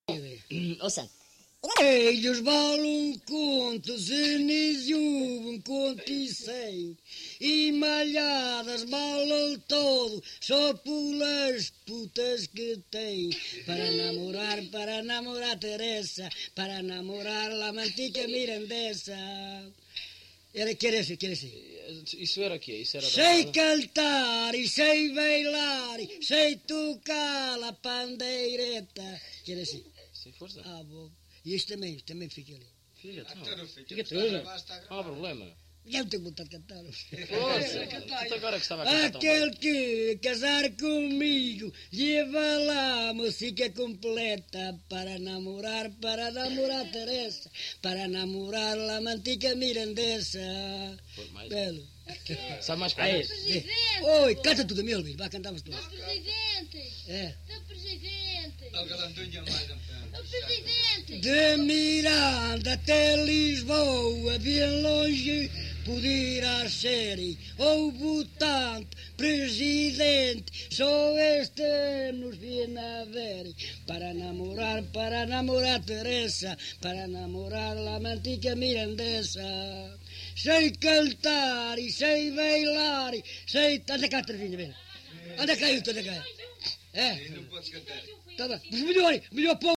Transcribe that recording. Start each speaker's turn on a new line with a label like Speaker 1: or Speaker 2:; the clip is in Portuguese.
Speaker 1: Ouça.
Speaker 2: Eles valem contos, Anísio, um conto e 100. E malhadas valem todo, só pelas putas que tem. Para namorar Teresa, para namorar la mantica mirandesa. Quer esse.
Speaker 3: Isso era o quê? Isso era
Speaker 2: Sei cantar e sei bailar, e sei tocar a pandeireta. Quer esse?
Speaker 3: Sem força.
Speaker 2: Ah, bom. E este também fica ali.
Speaker 3: Fica tudo.
Speaker 1: Fica tudo.
Speaker 3: Não há problema.
Speaker 2: Já não tenho vontade de cantar.
Speaker 3: Força. Tudo agora que estava a cantar.
Speaker 2: Aquele que casar comigo leva lá a música completa para namorar Teresa, para namorar la mantica mirandesa. Belo.
Speaker 3: Sabe mais
Speaker 1: Aí.
Speaker 3: coisas?
Speaker 2: Oi, canta tudo, meu filho. Vai, cantamos tudo.
Speaker 4: Presidente!
Speaker 2: É.
Speaker 4: Do presidente!
Speaker 5: O
Speaker 4: presidente!
Speaker 2: De Miranda até Lisboa, bem longe poderá ser, ou votante, presidente, só este nos vem a ver, para namorar Teresa, para namorar la mantica mirandesa. Sei cantar e sei bailar, e sei... Anda cá, Tervinha, vem. Anda cá. É?
Speaker 5: Não podes cantar.
Speaker 2: Tá bem. Mas melhor pôr